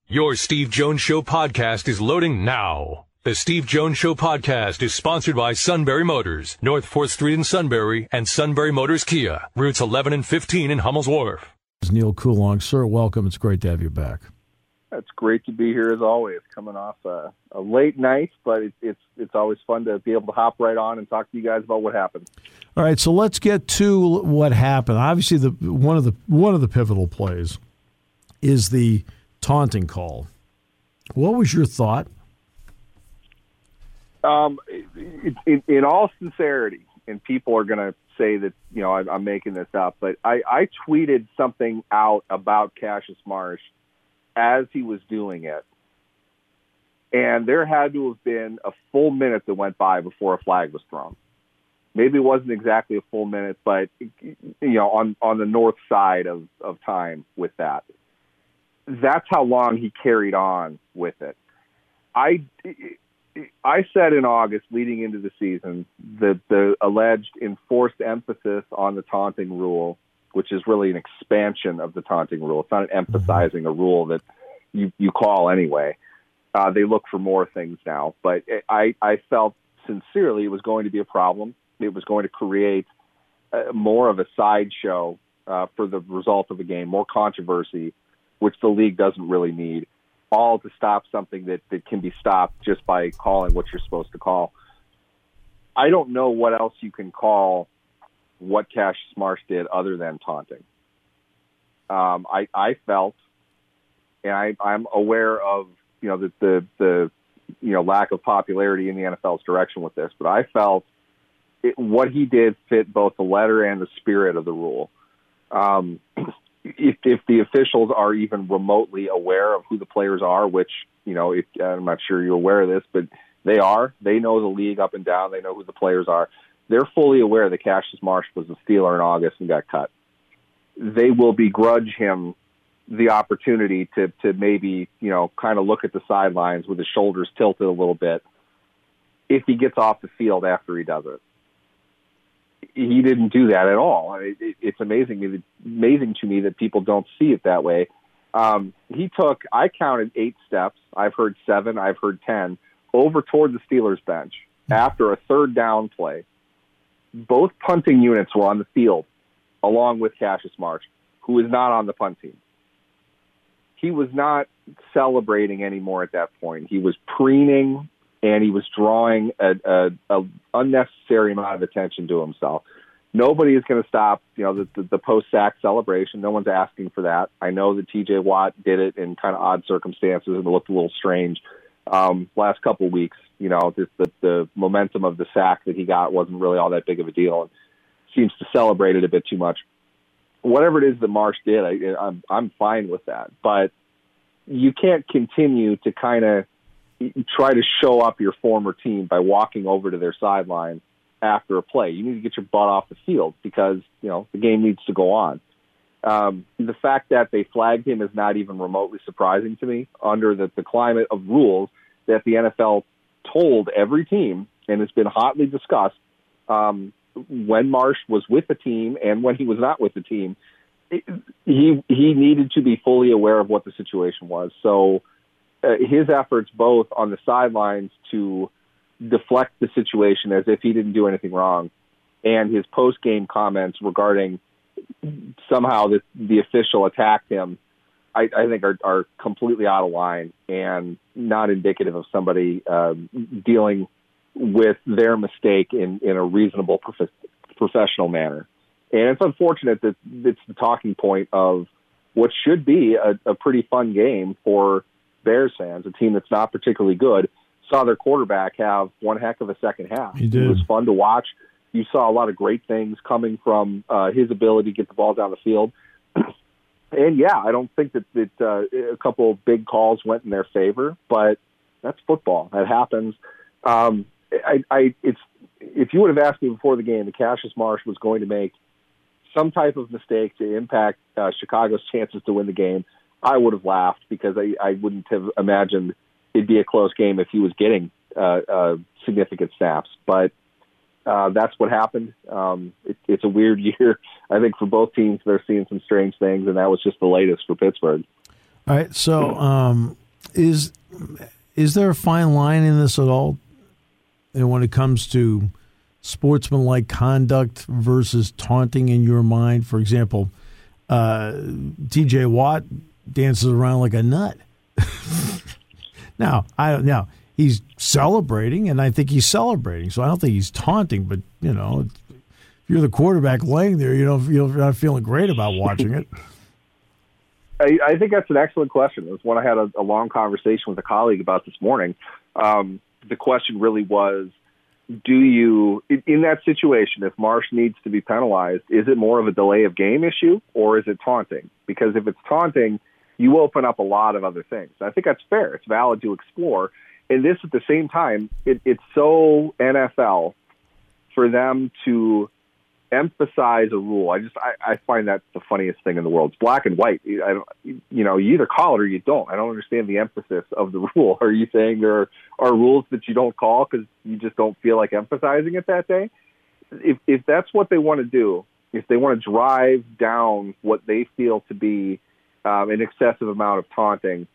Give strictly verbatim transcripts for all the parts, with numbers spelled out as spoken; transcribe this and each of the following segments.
Your Steve Jones Show podcast is loading now. The Steve Jones Show podcast is sponsored by Sunbury Motors, North fourth Street in Sunbury, and Sunbury Motors Kia, routes eleven and fifteen in Hummel's Wharf. Neil Coulong, sir, welcome. It's great to have you back. It's great to be here as always, coming off a, a late night, but it, it's it's always fun to be able to hop right on and talk to you guys about what happened. All right, so let's get to what happened. Obviously, the one of the one of the pivotal plays is the taunting call. What was your thought? Um, in, in, in all sincerity, and people are going to say that, you know, I, I'm making this up, but I, I tweeted something out about Cassius Marsh as he was doing it. And there had to have been a full minute that went by before a flag was thrown. Maybe it wasn't exactly a full minute, but, you know, on, on the north side of, of time with that. That's how long he carried on with it. I, I said in August, leading into the season, that the alleged enforced emphasis on the taunting rule, which is really an expansion of the taunting rule. It's not an emphasizing a rule that you, you call anyway. Uh, they look for more things now. But I, I felt sincerely it was going to be a problem. It was going to create uh, more of a sideshow uh, for the result of a game, more controversy, which the league doesn't really need, all to stop something that, that can be stopped just by calling what you're supposed to call. I don't know what else you can call what Cassius Marsh did other than taunting. Um, I, I felt, and I, I'm aware of, you know, the, the, the, you know, lack of popularity in the N F L's direction with this, but I felt it, what he did fit both the letter and the spirit of the rule. Um, If, if the officials are even remotely aware of who the players are, which, you know, if, I'm not sure you're aware of this, but they are. They know the league up and down. They know who the players are. They're fully aware that Cassius Marsh was a Steeler in August and got cut. They will begrudge him the opportunity to, to maybe, you know, kind of look at the sidelines with his shoulders tilted a little bit if he gets off the field after he does it. He didn't do that at all. It, it, it's amazing, amazing to me that people don't see it that way. Um, he took, I counted eight steps. I've heard seven. I've heard ten over toward the Steelers bench after a third down play. Both punting units were on the field along with Cassius Marsh, who is not on the punt team. He was not celebrating anymore at that point. He was preening, and he was drawing a, a, a unnecessary amount of attention to himself. Nobody is going to stop, you know, the, the, the post-sack celebration. No one's asking for that. I know that T J Watt did it in kind of odd circumstances and it looked a little strange um, last couple of weeks. You know, just the, the momentum of the sack that he got wasn't really all that big of a deal and seems to celebrate it a bit too much. Whatever it is that Marsh did, I, I'm, I'm fine with that. But you can't continue to kind of try to show up your former team by walking over to their sideline after a play. You need to get your butt off the field because, you know, the game needs to go on. Um, the fact that they flagged him is not even remotely surprising to me under the, the climate of rules that the N F L told every team and has been hotly discussed um, when Marsh was with the team and when he was not with the team. It, he, he needed to be fully aware of what the situation was. So, Uh, his efforts both on the sidelines to deflect the situation as if he didn't do anything wrong and his post-game comments regarding somehow the, the official attacked him, I, I think are, are completely out of line and not indicative of somebody uh, dealing with their mistake in, in a reasonable prof- professional manner. And it's unfortunate that it's the talking point of what should be a, a pretty fun game for Bears fans, a team that's not particularly good, saw their quarterback have one heck of a second half. He did. It was fun to watch. You saw a lot of great things coming from uh, his ability to get the ball down the field. And, yeah, I don't think that, that uh, a couple of big calls went in their favor, but that's football. That happens. Um, I, I, it's if you would have asked me before the game that Cassius Marsh was going to make some type of mistake to impact uh, Chicago's chances to win the game, I would have laughed because I, I wouldn't have imagined it'd be a close game if he was getting uh, uh, significant snaps. But uh, that's what happened. Um, it, it's a weird year, I think, for both teams. They're seeing some strange things, and that was just the latest for Pittsburgh. All right. So, um, is is there a fine line in this at all? And when it comes to sportsmanlike conduct versus taunting in your mind, for example, uh, T J Watt dances around like a nut. now, I don't now he's celebrating, and I think he's celebrating, so I don't think he's taunting. But you know, if you're the quarterback laying there, you know, you're not feeling great about watching it. I, I think that's an excellent question. It was one I had a, a long conversation with a colleague about this morning. Um, the question really was, do you, in, in that situation, if Marsh needs to be penalized, is it more of a delay of game issue or is it taunting? Because if it's taunting, you open up a lot of other things. I think that's fair. It's valid to explore. And this, at the same time, it, it's so N F L for them to emphasize a rule. I just I, I find that the funniest thing in the world. It's black and white. I don't, you know, you either call it or you don't. I don't understand the emphasis of the rule. Are you saying there are, are rules that you don't call because you just don't feel like emphasizing it that day? If if that's what they want to do, if they want to drive down what they feel to be um, an excessive amount of taunting,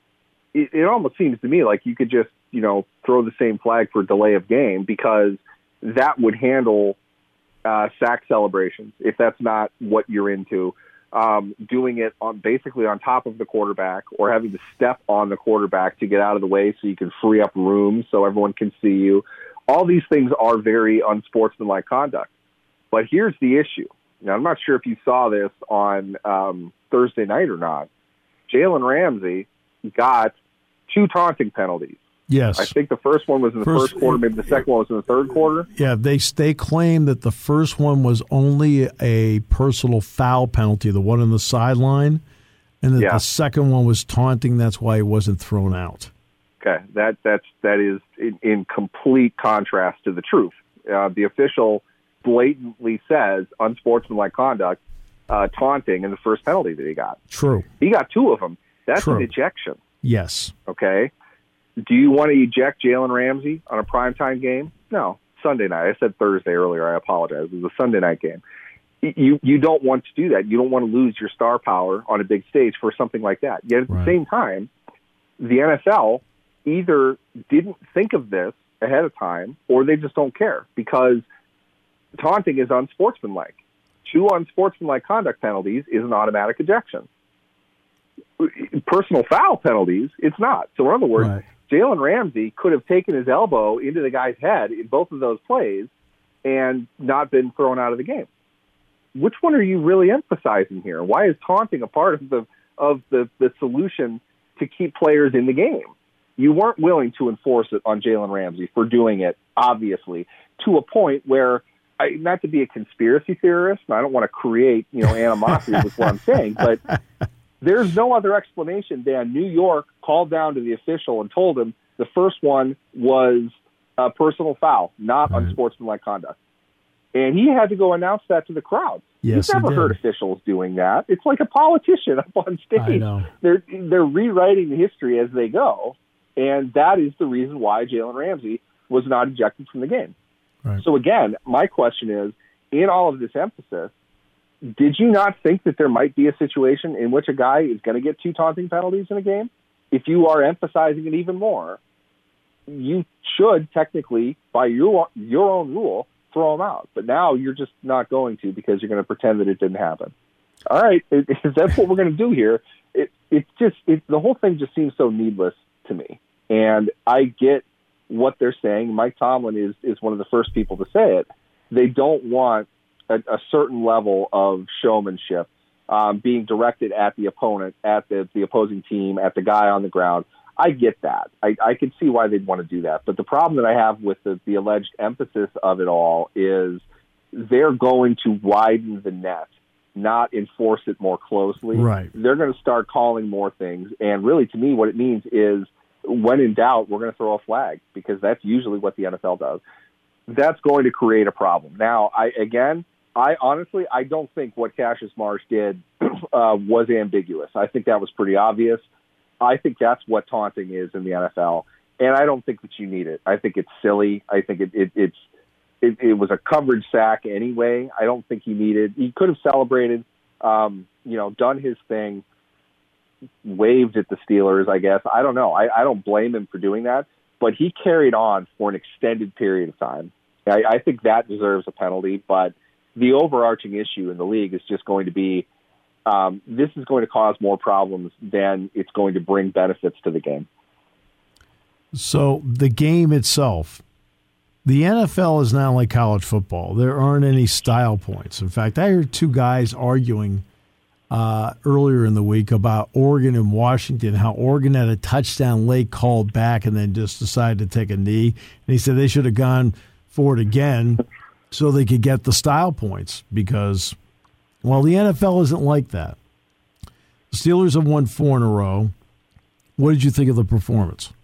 it, it almost seems to me like you could just, you know, throw the same flag for delay of game, because that would handle uh, sack celebrations if that's not what you're into. Um, doing it on basically on top of the quarterback, or having to step on the quarterback to get out of the way so you can free up room so everyone can see you. All these things are very unsportsmanlike conduct. But here's the issue. Now, I'm not sure if you saw this on um, Thursday night or not. Jalen Ramsey got two taunting penalties. Yes. I think the first one was in the first, first quarter, maybe the second one was in the third quarter. Yeah, they they claim that the first one was only a personal foul penalty, the one on the sideline, and that yeah. the second one was taunting. That's why he wasn't thrown out. Okay, that that's that is in, in complete contrast to the truth. Uh, the official blatantly says unsportsmanlike conduct, uh, taunting in the first penalty that he got. True. He got two of them. That's True. an ejection. Yes. Okay. Do you want to eject Jalen Ramsey on a primetime game? No. Sunday night. I said Thursday earlier. I apologize. It was a Sunday night game. You you don't want to do that. You don't want to lose your star power on a big stage for something like that. Yet at right. the same time, the N F L either didn't think of this ahead of time, or they just don't care, because taunting is unsportsmanlike. Two unsportsmanlike conduct penalties is an automatic ejection. Personal foul penalties, it's not. So in other words, right. Jalen Ramsey could have taken his elbow into the guy's head in both of those plays and not been thrown out of the game. Which one are you really emphasizing here? Why is taunting a part of the of the, the solution to keep players in the game? You weren't willing to enforce it on Jalen Ramsey for doing it, obviously, to a point where, I, not to be a conspiracy theorist, and I don't want to create, you know, animosity with what I'm saying, but there's no other explanation than New York called down to the official and told him the first one was a personal foul, not right. unsportsmanlike conduct. And he had to go announce that to the crowd. Yes, You've never heard officials doing that. It's like a politician up on stage. I know. They're, they're rewriting the history as they go, and that is the reason why Jalen Ramsey was not ejected from the game. Right. So again, my question is, in all of this emphasis, did you not think that there might be a situation in which a guy is going to get two taunting penalties in a game? If you are emphasizing it even more, you should technically, by your your own rule, throw him out. But now you're just not going to, because you're going to pretend that it didn't happen. All right, if that's what we're going to do here, it it just it, the whole thing just seems so needless to me. And I get what they're saying. Mike Tomlin is is one of the first people to say it. They don't want A, a certain level of showmanship um, being directed at the opponent, at the, the opposing team, at the guy on the ground. I get that. I, I can see why they'd want to do that. But the problem that I have with the, the alleged emphasis of it all is they're going to widen the net, not enforce it more closely. Right. They're going to start calling more things. And really, to me, what it means is, when in doubt, we're going to throw a flag, because that's usually what the N F L does. That's going to create a problem. Now, I again, I honestly, I don't think what Cassius Marsh did uh, was ambiguous. I think that was pretty obvious. I think that's what taunting is in the N F L, and I don't think that you need it. I think it's silly. I think it, it, it's it, it was a coverage sack anyway. I don't think he needed. He could have celebrated, um, you know, done his thing. waved at the Steelers, I guess. I don't know. I, I don't blame him for doing that, but he carried on for an extended period of time. I, I think that deserves a penalty, but the overarching issue in the league is just going to be um, this is going to cause more problems than it's going to bring benefits to the game. So the game itself, the N F L is not like college football. There aren't any style points. In fact, I heard two guys arguing uh, earlier in the week about Oregon and Washington, how Oregon had a touchdown late called back and then just decided to take a knee. And he said they should have gone for it again so they could get the style points because, well, the N F L isn't like that. The Steelers have won four in a row. What did you think of the performance?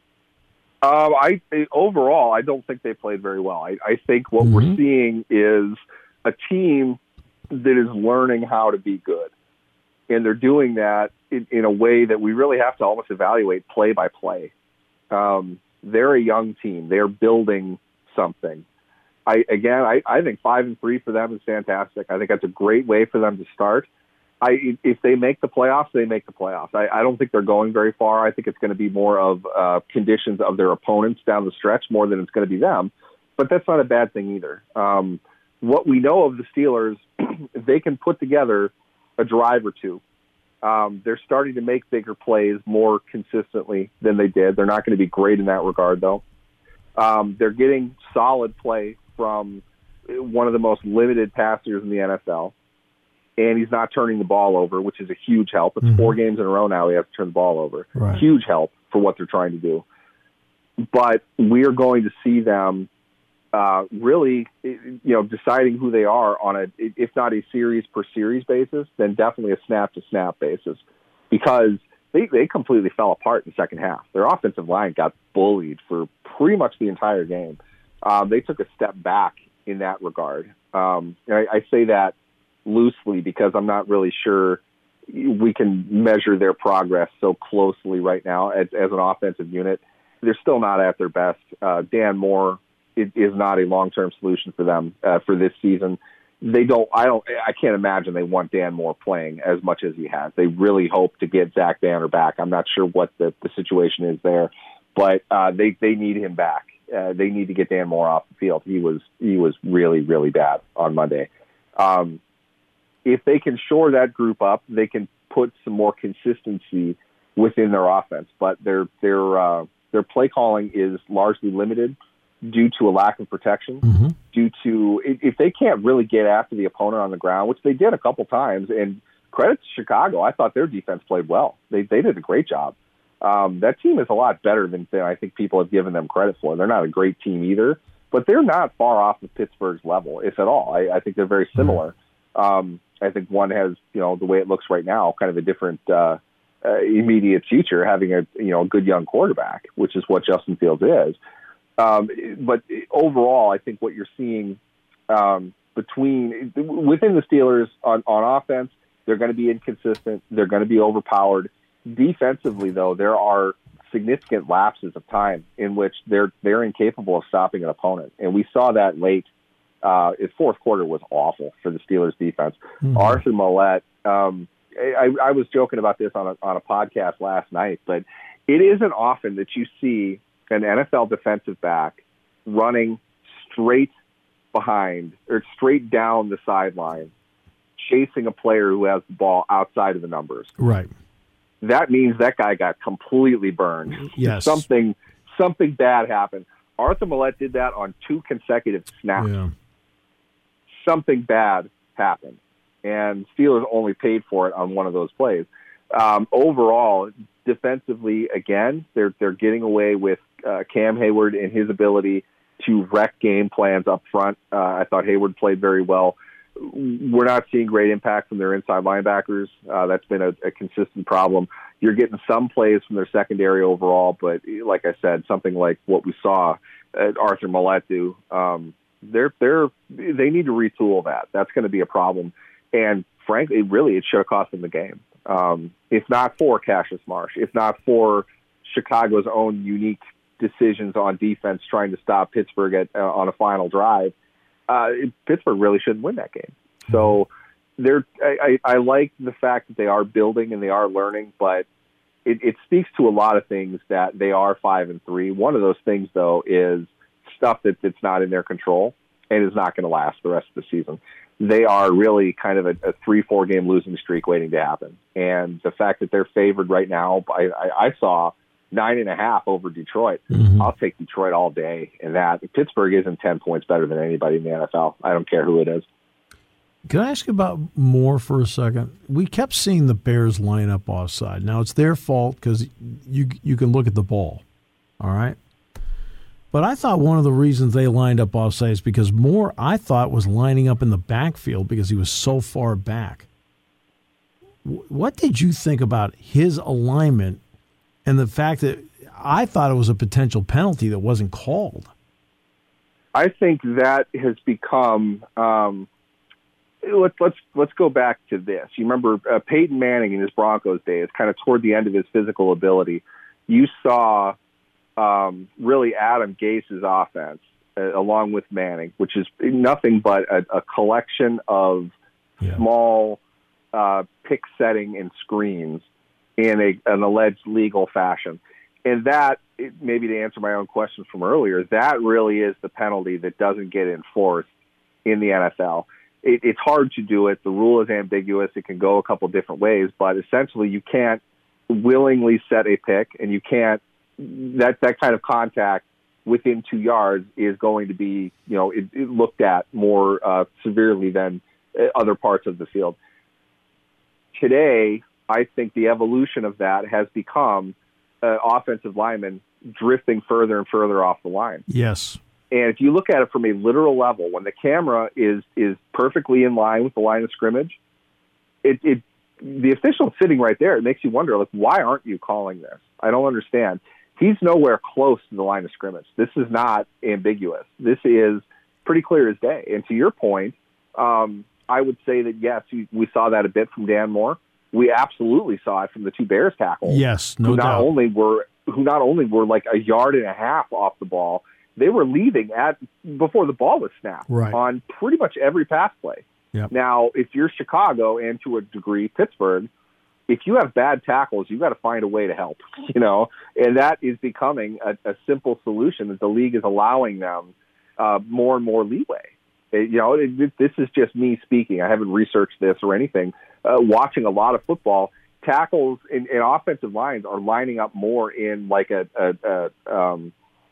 Um, I overall, I don't think they played very well. I, I think what mm-hmm. we're seeing is a team that is learning how to be good, and they're doing that in, in a way that we really have to almost evaluate play by play. Um, they're a young team; they're building something. I again, I, I think five and three for them is fantastic. I think that's a great way for them to start. I, if they make the playoffs, they make the playoffs. I, I don't think they're going very far. I think it's going to be more of uh, conditions of their opponents down the stretch more than it's going to be them. But that's not a bad thing either. Um, what we know of the Steelers, they can put together a drive or two. Um, they're starting to make bigger plays more consistently than they did. They're not going to be great in that regard, though. Um, they're getting solid play from one of the most limited passers in the N F L. And he's not turning the ball over, which is a huge help. It's mm-hmm. four games in a row now he has to turn the ball over. Right. Huge help for what they're trying to do. But we are going to see them uh, really, you know, deciding who they are on a, if not a series per series basis, then definitely a snap to snap basis, because they they completely fell apart in the second half. Their offensive line got bullied for pretty much the entire game. Um, they took a step back in that regard. Um, and I, I say that loosely because I'm not really sure we can measure their progress so closely right now as, as an offensive unit. They're still not at their best. Uh, Dan Moore is, is not a long-term solution for them uh, for this season. They don't. I don't. I can't imagine they want Dan Moore playing as much as he has. They really hope to get Zach Banner back. I'm not sure what the, the situation is there, but uh, they they need him back. Uh, they need to get Dan Moore off the field. He was he was really really bad on Monday. Um, If they can shore that group up, they can put some more consistency within their offense. But their their uh, their play calling is largely limited due to a lack of protection. Mm-hmm. Due to if they can't really get after the opponent on the ground, which they did a couple times. And credit to Chicago, I thought their defense played well. They they did a great job. Um, that team is a lot better than, than I think people have given them credit for. They're not a great team either, but they're not far off of Pittsburgh's level, if at all. I, I think they're very similar. Mm-hmm. Um, I think one has, you know, the way it looks right now, kind of a different uh, uh, immediate future, having a, you know, a good young quarterback, which is what Justin Fields is. Um, but overall, I think what you're seeing um, between within the Steelers on, on offense, they're going to be inconsistent. They're going to be overpowered. Defensively, though, there are significant lapses of time in which they're they're incapable of stopping an opponent, and we saw that late. Uh, his fourth quarter was awful for the Steelers defense. Mm-hmm. Arthur Millette, um, I, I was joking about this on a, on a podcast last night, but it isn't often that you see an N F L defensive back running straight behind or straight down the sideline, chasing a player who has the ball outside of the numbers. Right. That means that guy got completely burned. Yes. Something, something bad happened. Arthur Millette did that on two consecutive snaps. Yeah. Something bad happened, and Steelers only paid for it on one of those plays. Um, overall, defensively, again, they're they're getting away with uh, Cam Hayward and his ability to wreck game plans up front. Uh, I thought Hayward played very well. We're not seeing great impact from their inside linebackers. Uh, that's been a, a consistent problem. You're getting some plays from their secondary overall, but like I said, something like what we saw at Arthur Millette do, um, they're they're they need to retool that. That's going to be a problem, and frankly, really, it should have cost them the game. Um, if not for Cassius Marsh, if not for Chicago's own unique decisions on defense, trying to stop Pittsburgh at, uh, on a final drive, uh, Pittsburgh really shouldn't win that game. So they're I, I, I like the fact that they are building and they are learning, but it, it speaks to a lot of things that they are five and three. One of those things, though, is stuff that that's not in their control and is not going to last the rest of the season. They are really kind of a, a three, four game losing streak waiting to happen. And the fact that they're favored right now, I, I, I saw nine and a half over Detroit. Mm-hmm. I'll take Detroit all day. And that Pittsburgh isn't ten points better than anybody in the N F L. I don't care who it is. Can I ask you about more for a second? We kept seeing the Bears line up offside. Now, it's their fault because you you can look at the ball, all right? But I thought one of the reasons they lined up offside is because Moore, I thought, was lining up in the backfield because he was so far back. What did you think about his alignment and the fact that I thought it was a potential penalty that wasn't called? I think that has become um, – Let's let's let's go back to this. You remember uh, Peyton Manning in his Broncos days, kind of toward the end of his physical ability. You saw um, really Adam Gase's offense uh, along with Manning, which is nothing but a, a collection of yeah. small uh, pick setting and screens in a, an alleged legal fashion. And that, maybe to answer my own question from earlier, that really is the penalty that doesn't get enforced in the N F L. It, it's hard to do it. The rule is ambiguous. It can go a couple different ways, but essentially you can't willingly set a pick, and you can't that that kind of contact within two yards is going to be, you know, it, it looked at more uh, severely than other parts of the field. Today, I think the evolution of that has become uh, offensive linemen drifting further and further off the line. Yes. And if you look at it from a literal level, when the camera is is perfectly in line with the line of scrimmage, it, it the official sitting right there, it makes you wonder, like, why aren't you calling this? I don't understand. He's nowhere close to the line of scrimmage. This is not ambiguous. This is pretty clear as day. And to your point, um, I would say that, yes, we saw that a bit from Dan Moore. We absolutely saw it from the two Bears tackles. Yes, no who not doubt. Only were, who not only were like a yard and a half off the ball, they were leaving at before the ball was snapped right. on pretty much every pass play. Yep. Now, if you're Chicago and to a degree Pittsburgh, if you have bad tackles, you've got to find a way to help, you know, and that is becoming a, a simple solution that the league is allowing them uh, more and more leeway. It, you know, it, it, this is just me speaking. I haven't researched this or anything. Uh, watching a lot of football, tackles in, in offensive lines are lining up more in like a, a, a um,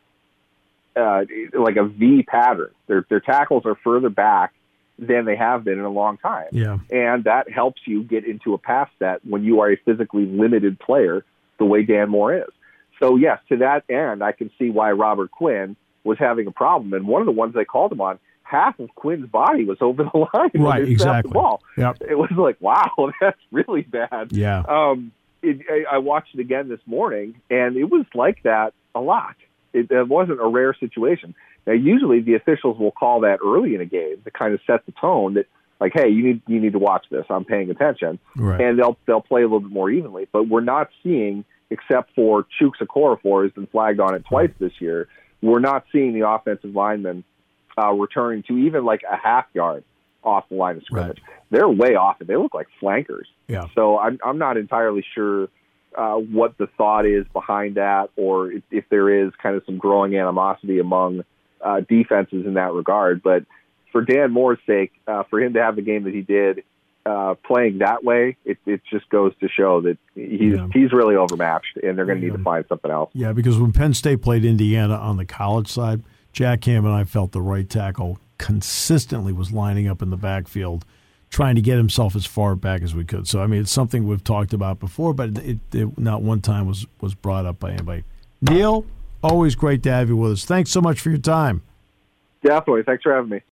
Uh, like a V pattern. Their their tackles are further back than they have been in a long time. Yeah. And that helps you get into a pass set when you are a physically limited player the way Dan Moore is. So, yes, to that end, I can see why Robert Quinn was having a problem. And one of the ones they called him on, half of Quinn's body was over the line. Right, exactly. The ball. Yep. It was like, wow, that's really bad. Yeah. Um, it, I, I watched it again this morning, and it was like that a lot. It, it wasn't a rare situation. Now, usually the officials will call that early in a game to kind of set the tone that, like, hey, you need you need to watch this. I'm paying attention, right. and they'll they'll play a little bit more evenly. But we're not seeing, except for Chuks Okorafor, who's been flagged on it twice this year. We're not seeing the offensive linemen uh, returning to even like a half yard off the line of scrimmage. Right. They're way off, and they look like flankers. Yeah. So I'm I'm not entirely sure Uh, what the thought is behind that, or if, if there is kind of some growing animosity among uh, defenses in that regard. But for Dan Moore's sake, uh, for him to have the game that he did, uh, playing that way, it, it just goes to show that he's yeah. he's really overmatched, and they're going to yeah. need to find something else. Yeah, because when Penn State played Indiana on the college side, Jack Ham and I felt the right tackle consistently was lining up in the backfield, trying to get himself as far back as we could. So, I mean, it's something we've talked about before, but it, it not one time was, was brought up by anybody. Neil, always great to have you with us. Thanks so much for your time. Definitely. Thanks for having me.